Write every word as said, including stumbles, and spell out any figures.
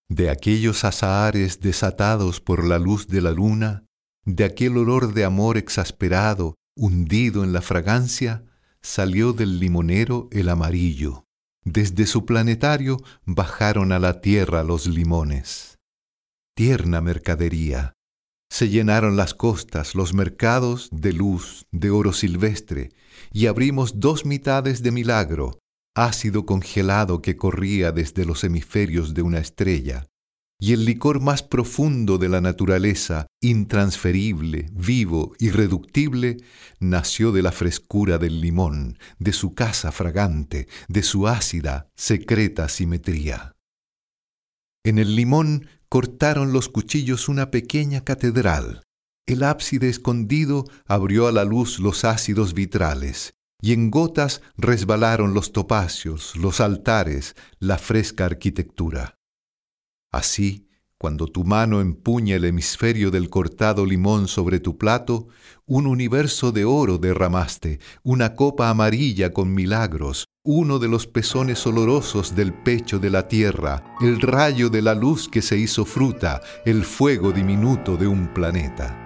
De aquellos azahares desatados por la luz de la luna, de aquel olor de amor exasperado, hundido en la fragancia, salió del limonero el amarillo. Desde su planetario bajaron a la tierra los limones. Tierna mercadería. Se llenaron las costas, los mercados de luz, de oro silvestre, y abrimos dos mitades de milagro, ácido congelado que corría desde los hemisferios de una estrella, y el licor más profundo de la naturaleza, intransferible, vivo, irreductible, nació de la frescura del limón, de su casa fragante, de su ácida, secreta simetría. En el limón cortaron los cuchillos una pequeña catedral. El ábside escondido abrió a la luz los ácidos vitrales, y en gotas resbalaron los topacios, los altares, la fresca arquitectura. Así, cuando tu mano empuña el hemisferio del cortado limón sobre tu plato, un universo de oro derramaste, una copa amarilla con milagros, uno de los pezones olorosos del pecho de la tierra, el rayo de la luz que se hizo fruta, el fuego diminuto de un planeta.